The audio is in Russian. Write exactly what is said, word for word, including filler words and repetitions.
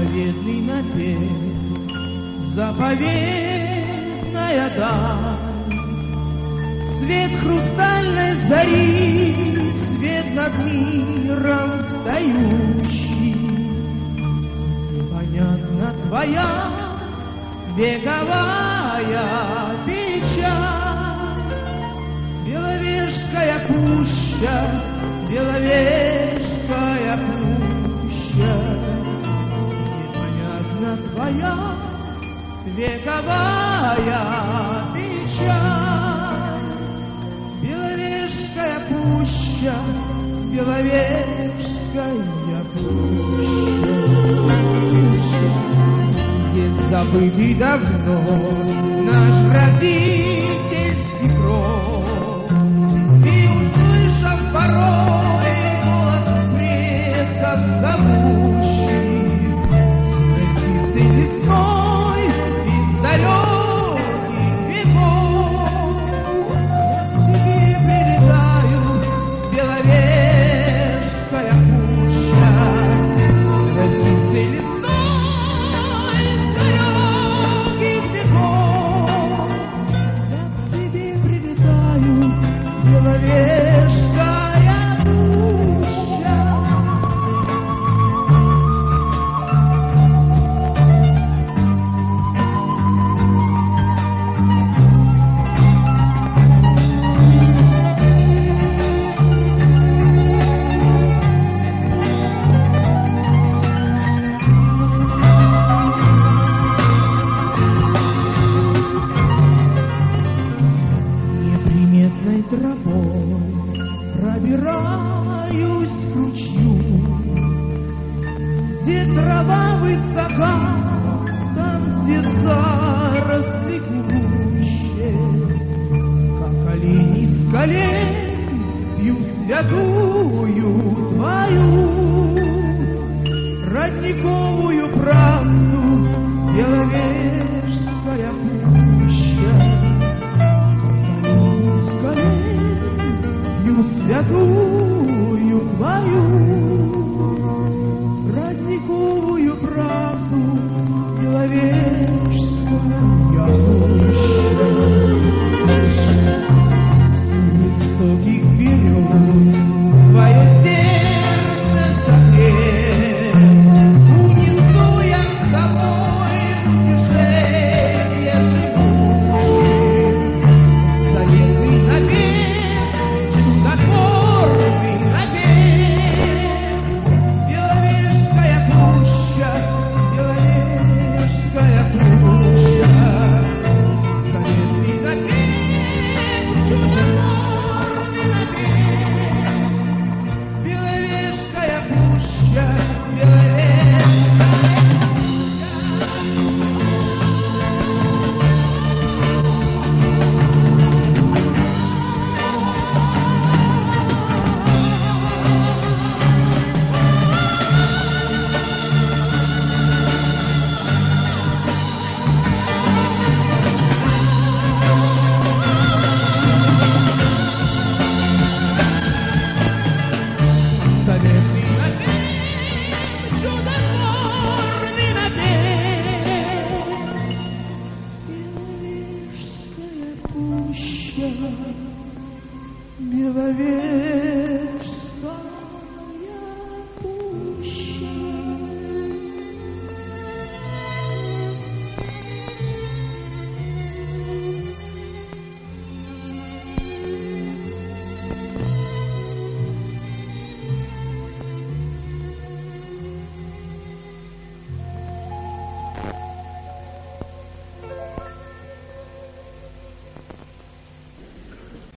заповедный напев, заповедная даль, свет хрустальной зари, свет над миром встающий. Непонятна твоя вековая печаль, Беловежская пуща, Беловежская пуща. Непонятна твоя вековая печаль, Беловежская пуща, Беловежская пуща. Здесь забытый давно наш родительский кров, и услышав порой голос предков зовущий, птицей лесной из далеких веков, тебе прилетаю, Беловежская пуща, птицей лесной. Беловежская пуща. Неприметной тропой пробираюсь к ручью, где трава высока, там, где заросли гуще, как олени с колен пьют святую твою родниковую правду, Беловежская пуща. Святую твою